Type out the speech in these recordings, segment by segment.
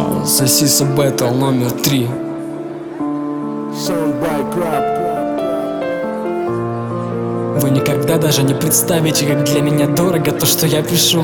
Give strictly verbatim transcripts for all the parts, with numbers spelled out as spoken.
Сосиса Бэтл номер три. Вы никогда даже не представите, как для меня дорого то, что я пишу.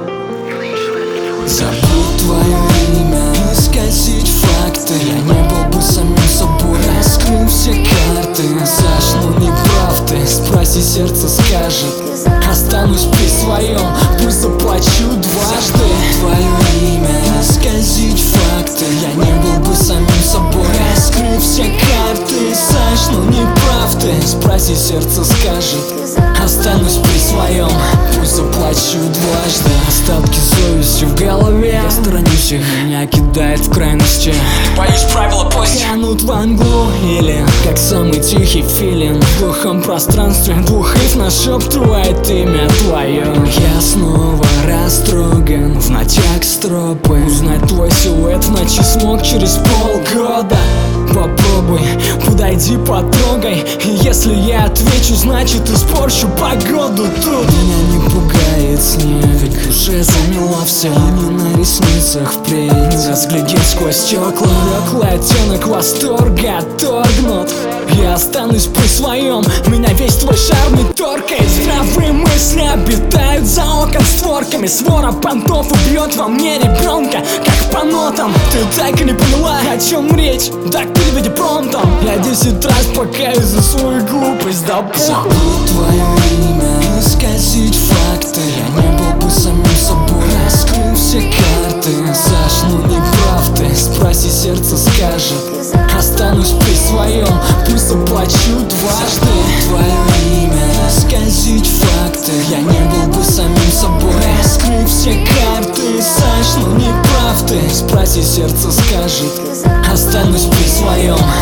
Забудь твое имя и скосить факты. Я не был бы самим собой, раскрыл все карты. Саш, ну не прав ты, спроси, сердце скажет. Останусь при своем, пусть заплачу дважды. Забудь твое имя и скосить факты. Я не был бы самим собой, раскрыл все карты. Саш, ну не прав ты, спроси, сердце скажет. Останусь при своем, пусть заплачу дважды. Остатки совести в голове, я сторонюсь их, меня кидает в крайности. Боюсь, правила пусть тянут во мглу, или как самый тихий филин в глухом пространстве двухив нашептывает имя твое. Я снова растроган в натяг стропы. Узнать твой силуэт в ночи смог через полгода. Попробуй, подойди, потрогай. И если я отвечу, значит испорчу погоду тут. Меня не пугает снег, уже замело все. Не на ресницах впредь не разглядеть сквозь стекла. Блеклый оттенок восторга отторгнут. Я останусь при своем, меня весь твой шарм не торкает. Здравые мысли обитают за окон створками. Свора понтов убьет во мне ребенка, как по нотам. Ты так и не поняла, о чем речь, так переведи промптом. Я десять раз покаюсь за свою глупость, да похуй. Забудь твое имя и скосить факты. Я не был бы самим собой, раскрыл все карты. Саш, ну не прав ты, спроси, сердце скажет. Останусь при своем, пусть заплачу дважды. Забудь твое имя и скосить факты. Я не был бы самим собой, раскрыв все карты. Саш, ну не прав ты, спроси, сердце скажет. Останусь при своем.